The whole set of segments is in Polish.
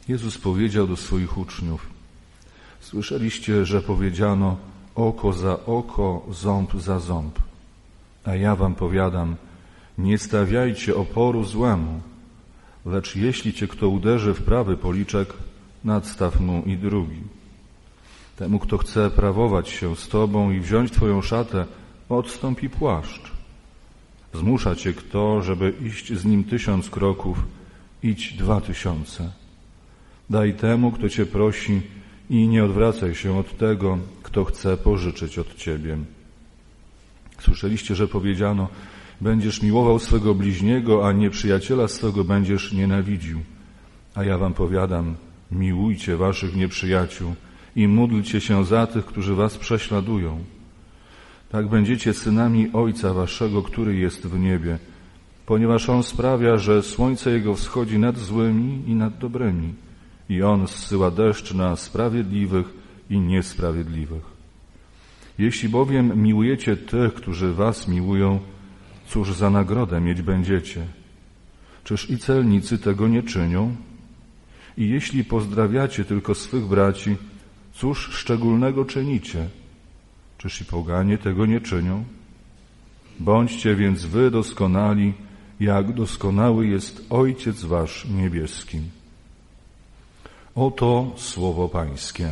Jezus powiedział do swoich uczniów: słyszeliście, że powiedziano oko za oko, ząb za ząb. A ja wam powiadam, nie stawiajcie oporu złemu, lecz jeśli cię kto uderzy w prawy policzek, nadstaw mu i drugi. Temu, kto chce prawować się z tobą i wziąć twoją szatę, odstąpi płaszcz. Zmusza cię kto, żeby iść z nim 1000 kroków, idź 2000. Daj temu, kto cię prosi, i nie odwracaj się od tego, kto chce pożyczyć od ciebie. Słyszeliście, że powiedziano: będziesz miłował swego bliźniego, a nieprzyjaciela swego będziesz nienawidził. A ja wam powiadam, miłujcie waszych nieprzyjaciół i módlcie się za tych, którzy was prześladują. Tak będziecie synami Ojca waszego, który jest w niebie, ponieważ On sprawia, że słońce Jego wschodzi nad złymi i nad dobrymi, i On zsyła deszcz na sprawiedliwych i niesprawiedliwych. Jeśli bowiem miłujecie tych, którzy was miłują, cóż za nagrodę mieć będziecie? Czyż i celnicy tego nie czynią? I jeśli pozdrawiacie tylko swych braci, cóż szczególnego czynicie? Czyż i poganie tego nie czynią? Bądźcie więc wy doskonali, jak doskonały jest Ojciec wasz niebieski. Oto słowo Pańskie.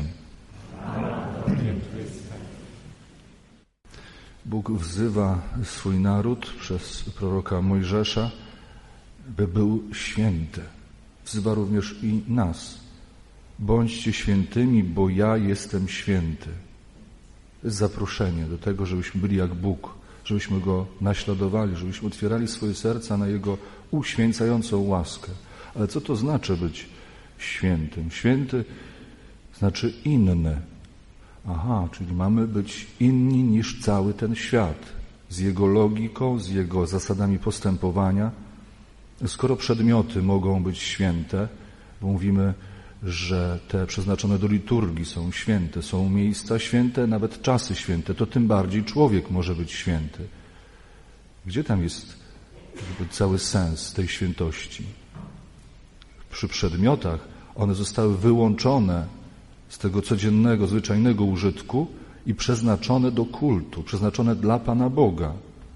Bóg wzywa swój naród przez proroka Mojżesza, by był święty. Wzywa również i nas. Bądźcie świętymi, bo ja jestem święty. To jest zaproszenie do tego, żebyśmy byli jak Bóg, żebyśmy Go naśladowali, żebyśmy otwierali swoje serca na Jego uświęcającą łaskę. Ale co to znaczy być świętym? Święty znaczy inny. Aha, czyli mamy być inni niż cały ten świat, z jego logiką, z jego zasadami postępowania. Skoro przedmioty mogą być święte, bo mówimy, że te przeznaczone do liturgii są święte, są miejsca święte, nawet czasy święte, to tym bardziej człowiek może być święty. Gdzie tam jest cały sens tej świętości? Przy przedmiotach one zostały wyłączone z tego codziennego, zwyczajnego użytku i przeznaczone do kultu, przeznaczone dla Pana Boga.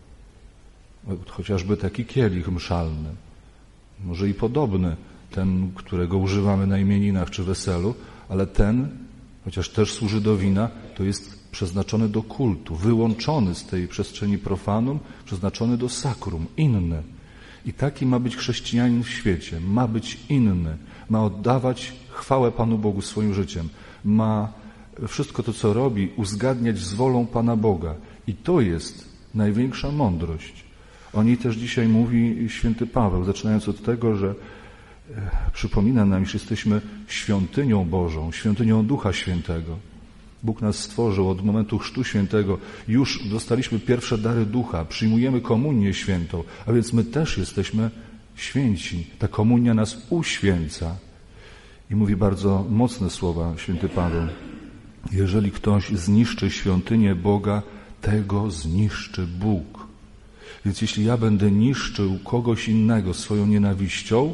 Chociażby taki kielich mszalny, może i podobny, ten, którego używamy na imieninach czy weselu, ale ten, chociaż też służy do wina, to jest przeznaczony do kultu, wyłączony z tej przestrzeni profanum, przeznaczony do sakrum, inny. I taki ma być chrześcijanin w świecie, ma być inny, ma oddawać chwałę Panu Bogu swoim życiem, ma wszystko to, co robi, uzgadniać z wolą Pana Boga. I to jest największa mądrość. O niej też dzisiaj mówi święty Paweł, zaczynając od tego, że przypomina nam, iż jesteśmy świątynią Bożą, świątynią Ducha Świętego. Bóg nas stworzył od momentu Chrztu Świętego. Już dostaliśmy pierwsze dary Ducha, przyjmujemy komunię świętą, a więc my też jesteśmy święci. Ta komunia nas uświęca. I mówi bardzo mocne słowa święty Paweł. Jeżeli ktoś zniszczy świątynię Boga, tego zniszczy Bóg. Więc jeśli ja będę niszczył kogoś innego swoją nienawiścią,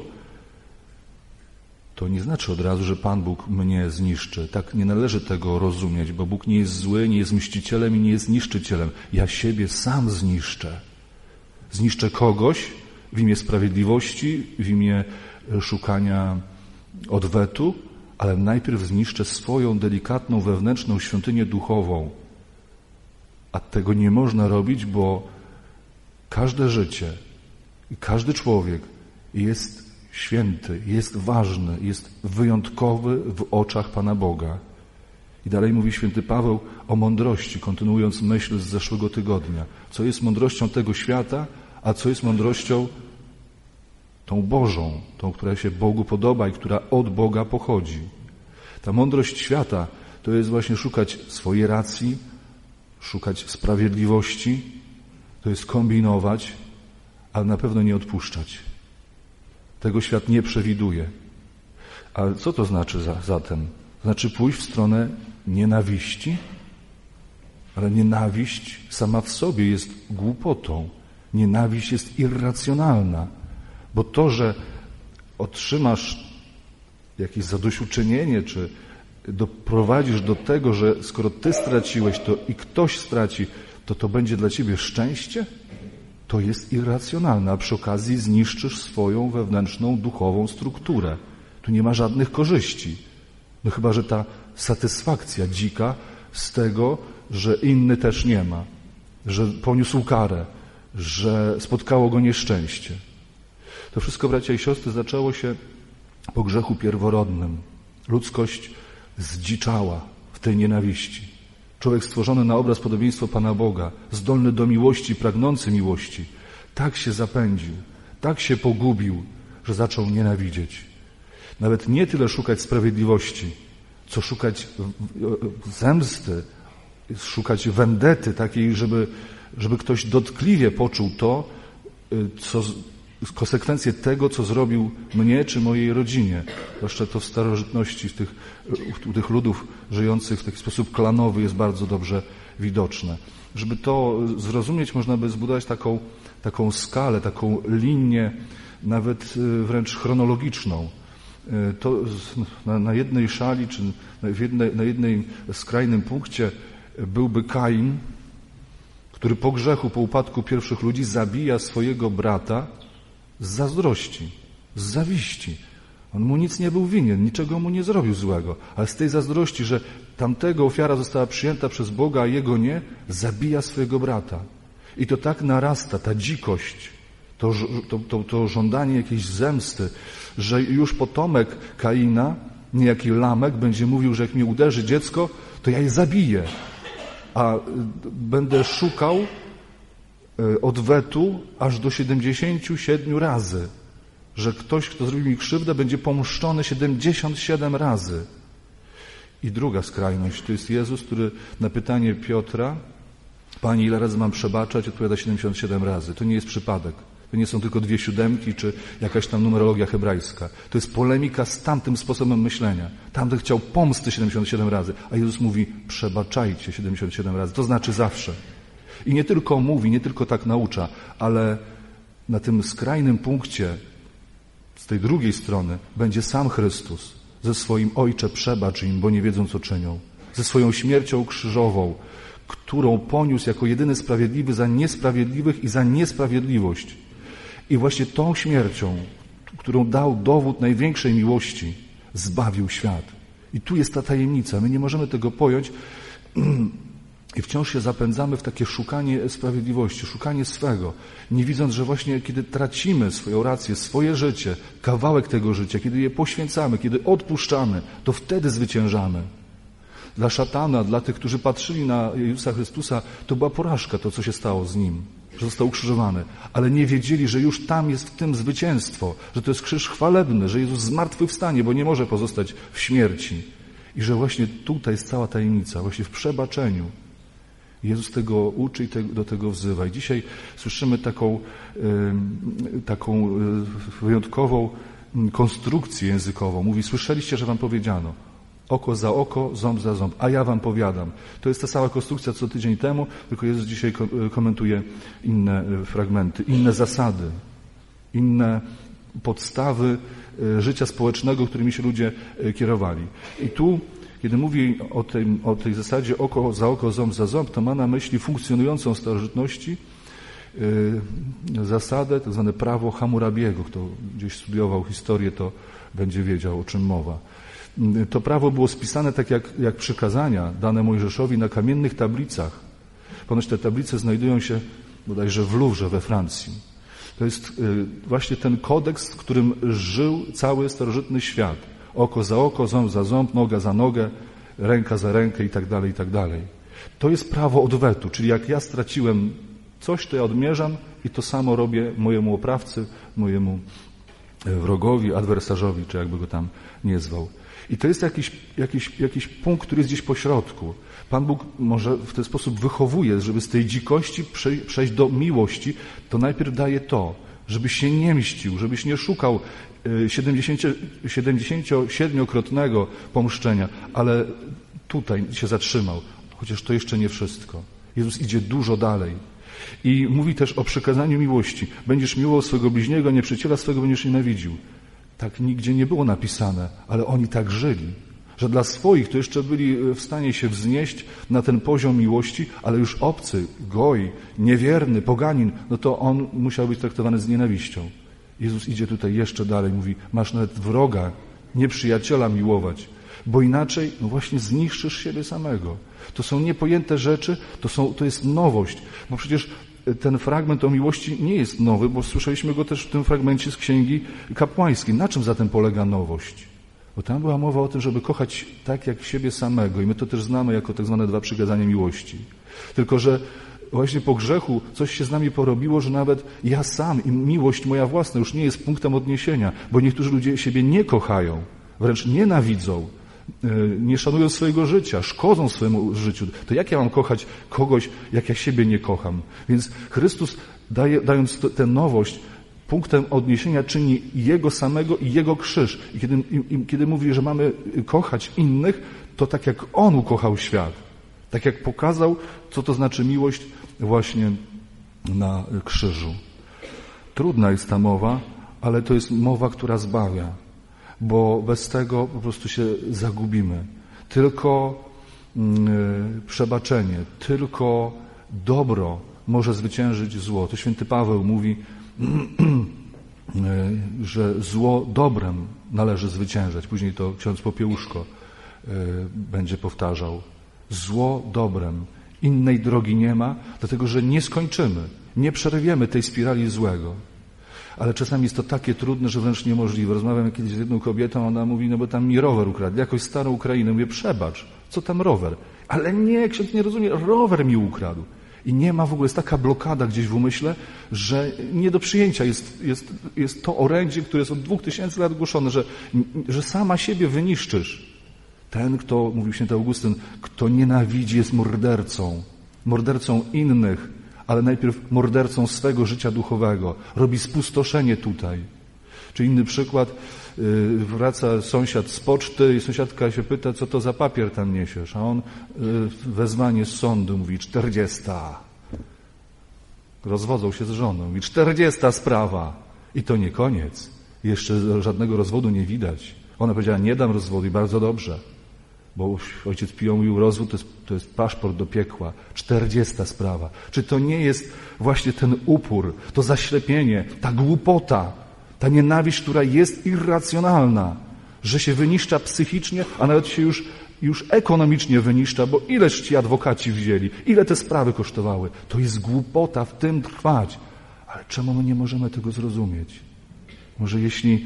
to nie znaczy od razu, że Pan Bóg mnie zniszczy. Tak nie należy tego rozumieć, bo Bóg nie jest zły, nie jest mścicielem i nie jest niszczycielem. Ja siebie sam zniszczę. Zniszczę kogoś w imię sprawiedliwości, w imię szukania odwetu, ale najpierw zniszczę swoją delikatną, wewnętrzną świątynię duchową. A tego nie można robić, bo każde życie i każdy człowiek jest święty, jest ważny, jest wyjątkowy w oczach Pana Boga. I dalej mówi święty Paweł o mądrości, kontynuując myśl z zeszłego tygodnia. Co jest mądrością tego świata, a co jest mądrością tą Bożą, tą, która się Bogu podoba i która od Boga pochodzi. Ta mądrość świata to jest właśnie szukać swojej racji, szukać sprawiedliwości, to jest kombinować, ale na pewno nie odpuszczać. Tego świat nie przewiduje. Ale co to znaczy zatem? Znaczy pójść w stronę nienawiści? Ale nienawiść sama w sobie jest głupotą. Nienawiść jest irracjonalna. Bo to, że otrzymasz jakieś zadośćuczynienie, czy doprowadzisz do tego, że skoro ty straciłeś, to i ktoś straci, to będzie dla ciebie szczęście? To jest irracjonalne, a przy okazji zniszczysz swoją wewnętrzną, duchową strukturę. Tu nie ma żadnych korzyści. No chyba, że ta satysfakcja dzika z tego, że inny też nie ma, że poniósł karę, że spotkało go nieszczęście. To wszystko, bracia i siostry, zaczęło się po grzechu pierworodnym. Ludzkość zdziczała w tej nienawiści. Człowiek stworzony na obraz podobieństwo Pana Boga, zdolny do miłości, pragnący miłości, tak się zapędził, tak się pogubił, że zaczął nienawidzieć. Nawet nie tyle szukać sprawiedliwości, co szukać zemsty, szukać wendety takiej, żeby ktoś dotkliwie poczuł to, konsekwencje tego, co zrobił mnie czy mojej rodzinie. Zwłaszcza to w starożytności, u tych ludów żyjących w taki sposób klanowy jest bardzo dobrze widoczne. Żeby to zrozumieć, można by zbudować taką skalę, taką linię, nawet wręcz chronologiczną. To na jednej szali, czy na jednej skrajnym punkcie byłby Kain, który po grzechu, po upadku pierwszych ludzi zabija swojego brata z zazdrości, z zawiści. On mu nic nie był winien, niczego mu nie zrobił złego, ale z tej zazdrości, że tamtego ofiara została przyjęta przez Boga, a jego nie, zabija swojego brata. I to tak narasta, ta dzikość, to żądanie jakiejś zemsty, że już potomek Kaina, niejaki Lamek, będzie mówił, że jak mnie uderzy dziecko, to ja je zabiję, a będę szukał odwetu aż do 77 razy, że ktoś, kto zrobił mi krzywdę, będzie pomszczony 77 razy. I druga skrajność, to jest Jezus, który na pytanie Piotra, Panie, ile razy mam przebaczać, odpowiada 77 razy. To nie jest przypadek. To nie są tylko 2 siódemki, czy jakaś tam numerologia hebrajska. To jest polemika z tamtym sposobem myślenia. Tamten chciał pomsty 77 razy, a Jezus mówi, przebaczajcie 77 razy. To znaczy zawsze. I nie tylko mówi, nie tylko tak naucza, ale na tym skrajnym punkcie, z tej drugiej strony, będzie sam Chrystus ze swoim Ojcze, przebacz im, bo nie wiedzą, co czynią. Ze swoją śmiercią krzyżową, którą poniósł jako jedyny sprawiedliwy za niesprawiedliwych i za niesprawiedliwość. I właśnie tą śmiercią, którą dał dowód największej miłości, zbawił świat. I tu jest ta tajemnica. My nie możemy tego pojąć i wciąż się zapędzamy w takie szukanie sprawiedliwości, szukanie swego, nie widząc, że właśnie kiedy tracimy swoją rację, swoje życie, kawałek tego życia, kiedy je poświęcamy, kiedy odpuszczamy, to wtedy zwyciężamy. Dla szatana, dla tych, którzy patrzyli na Jezusa Chrystusa, to była porażka, to co się stało z Nim, że został ukrzyżowany. Ale nie wiedzieli, że już tam jest w tym zwycięstwo, że to jest krzyż chwalebny, że Jezus zmartwychwstanie, bo nie może pozostać w śmierci. I że właśnie tutaj jest cała tajemnica, właśnie w przebaczeniu. Jezus tego uczy i do tego wzywa. I dzisiaj słyszymy taką wyjątkową konstrukcję językową. Mówi, słyszeliście, że wam powiedziano, oko za oko, ząb za ząb, a ja wam powiadam. To jest ta sama konstrukcja co tydzień temu, tylko Jezus dzisiaj komentuje inne fragmenty, inne zasady, inne podstawy życia społecznego, którymi się ludzie kierowali. I tu, kiedy mówi o tej zasadzie oko za oko, ząb za ząb, to ma na myśli funkcjonującą w starożytności zasadę, tak zwane prawo Hammurabiego. Kto gdzieś studiował historię, to będzie wiedział, o czym mowa. To prawo było spisane tak jak przykazania dane Mojżeszowi na kamiennych tablicach. Ponoć te tablice znajdują się bodajże w Louvre we Francji. To jest właśnie ten kodeks, w którym żył cały starożytny świat. Oko za oko, ząb za ząb, noga za nogę, ręka za rękę i tak dalej, i tak dalej. To jest prawo odwetu, czyli jak ja straciłem coś, to ja odmierzam i to samo robię mojemu oprawcy, mojemu wrogowi, adwersarzowi, czy jakby go tam nie zwał. I to jest jakiś punkt, który jest gdzieś po środku. Pan Bóg może w ten sposób wychowuje, żeby z tej dzikości przejść do miłości, to najpierw daje to, żebyś się nie mścił, żebyś nie szukał 77-krotnego pomszczenia, ale tutaj się zatrzymał, chociaż to jeszcze nie wszystko. Jezus idzie dużo dalej. I mówi też o przekazaniu miłości. Będziesz miłował swego bliźniego, nieprzyjaciela swego będziesz nienawidził. Tak nigdzie nie było napisane, ale oni tak żyli, że dla swoich to jeszcze byli w stanie się wznieść na ten poziom miłości, ale już obcy, goj, niewierny, poganin, no to on musiał być traktowany z nienawiścią. Jezus idzie tutaj jeszcze dalej, mówi, masz nawet wroga, nieprzyjaciela miłować, bo inaczej no właśnie zniszczysz siebie samego. To są niepojęte rzeczy, to jest nowość, bo przecież ten fragment o miłości nie jest nowy, bo słyszeliśmy go też w tym fragmencie z Księgi Kapłańskiej. Na czym zatem polega nowość? Bo tam była mowa o tym, żeby kochać tak jak siebie samego i my to też znamy jako tak zwane 2 przykazania miłości. Tylko że właśnie po grzechu coś się z nami porobiło, że nawet ja sam i miłość moja własna już nie jest punktem odniesienia, bo niektórzy ludzie siebie nie kochają, wręcz nienawidzą, nie szanują swojego życia, szkodzą swojemu życiu. To jak ja mam kochać kogoś, jak ja siebie nie kocham? Więc Chrystus dając tę nowość, punktem odniesienia czyni Jego samego i Jego krzyż. I kiedy mówi, że mamy kochać innych, to tak jak On ukochał świat. Tak jak pokazał, co to znaczy miłość właśnie na krzyżu. Trudna jest ta mowa, ale to jest mowa, która zbawia, bo bez tego po prostu się zagubimy. Tylko przebaczenie, tylko dobro może zwyciężyć zło. To święty Paweł mówi, że zło dobrem należy zwyciężać. Później to ksiądz Popiełuszko będzie powtarzał. Zło dobrem. Innej drogi nie ma, dlatego że nie skończymy, nie przerwiemy tej spirali złego. Ale czasami jest to takie trudne, że wręcz niemożliwe. Rozmawiam kiedyś z jedną kobietą, ona mówi, no bo tam mi rower ukradli, jakąś starą Ukrainę. Mówię, przebacz, co tam rower? Ale nie, ksiądz nie rozumie, rower mi ukradł. I nie ma w ogóle, jest taka blokada gdzieś w umyśle, że nie do przyjęcia jest to orędzie, które jest od 2000 lat głoszone, że sama siebie wyniszczysz. Ten, kto, mówił święty Augustyn, kto nienawidzi, jest mordercą innych, ale najpierw mordercą swego życia duchowego. Robi spustoszenie tutaj. Czy inny przykład, wraca sąsiad z poczty i sąsiadka się pyta, co to za papier tam niesiesz, a on wezwanie z sądu mówi 40. Rozwodzą się z żoną, mówi 40 sprawa. I to nie koniec. Jeszcze żadnego rozwodu nie widać. Ona powiedziała, nie dam rozwodu i bardzo dobrze. Bo ojciec Pio mówił, rozwód to jest paszport do piekła. 40 sprawa. Czy to nie jest właśnie ten upór, to zaślepienie, ta głupota, ta nienawiść, która jest irracjonalna, że się wyniszcza psychicznie, a nawet się już ekonomicznie wyniszcza, bo ileż ci adwokaci wzięli, ile te sprawy kosztowały. To jest głupota w tym trwać. Ale czemu my nie możemy tego zrozumieć? Może jeśli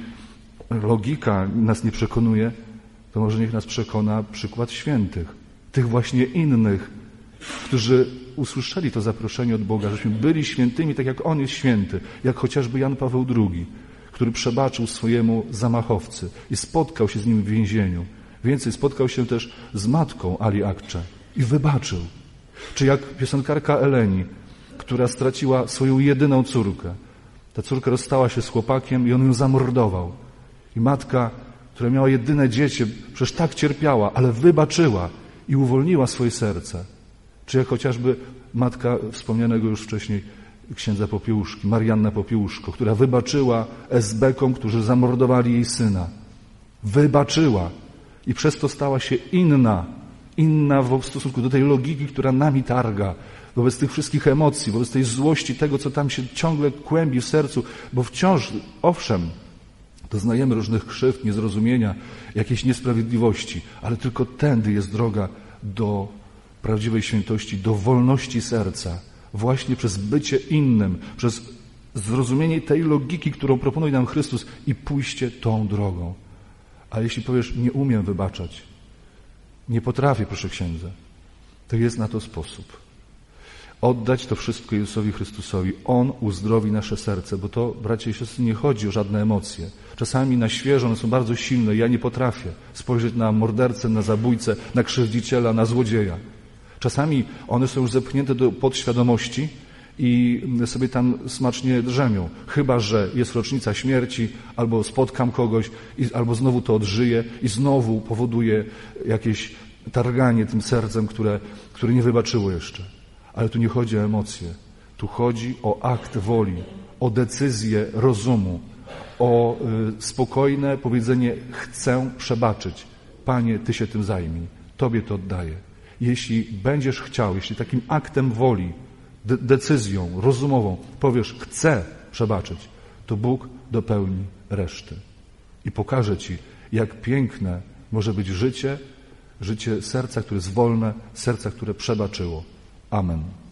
logika nas nie przekonuje, to może niech nas przekona przykład świętych, tych właśnie innych, którzy usłyszeli to zaproszenie od Boga, żeśmy byli świętymi, tak jak On jest święty, jak chociażby Jan Paweł II, który przebaczył swojemu zamachowcy i spotkał się z nim w więzieniu. Więcej, spotkał się też z matką Ali Akcze i wybaczył. Czy jak piosenkarka Eleni, która straciła swoją jedyną córkę. Ta córka rozstała się z chłopakiem i on ją zamordował. I matka, która miała jedyne dziecię, przecież tak cierpiała, ale wybaczyła i uwolniła swoje serce. Czy jak chociażby matka wspomnianego już wcześniej księdza Popiełuszki, Marianna Popiełuszko, która wybaczyła SB-kom, którzy zamordowali jej syna. Wybaczyła i przez to stała się inna w stosunku do tej logiki, która nami targa, wobec tych wszystkich emocji, wobec tej złości, tego, co tam się ciągle kłębi w sercu, bo wciąż, owszem, doznajemy różnych krzywd, niezrozumienia, jakiejś niesprawiedliwości, ale tylko tędy jest droga do prawdziwej świętości, do wolności serca, właśnie przez bycie innym, przez zrozumienie tej logiki, którą proponuje nam Chrystus i pójście tą drogą. A jeśli powiesz, nie umiem wybaczać, nie potrafię, proszę księdza, to jest na to sposób. Oddać to wszystko Jezusowi Chrystusowi. On uzdrowi nasze serce, bo to, bracia i siostry, nie chodzi o żadne emocje. Czasami na świeżo one są bardzo silne. Ja nie potrafię spojrzeć na mordercę, na zabójcę, na krzywdziciela, na złodzieja. Czasami one są już zepchnięte do podświadomości i sobie tam smacznie drzemią. Chyba że jest rocznica śmierci, albo spotkam kogoś, albo znowu to odżyję i znowu powoduje jakieś targanie tym sercem, które nie wybaczyło jeszcze. Ale tu nie chodzi o emocje. Tu chodzi o akt woli, o decyzję rozumu, o spokojne powiedzenie: chcę przebaczyć. Panie, Ty się tym zajmij. Tobie to oddaję. Jeśli będziesz chciał, jeśli takim aktem woli, decyzją rozumową powiesz: chcę przebaczyć, to Bóg dopełni reszty. I pokaże Ci, jak piękne może być życie serca, które jest wolne, serca, które przebaczyło. Amen.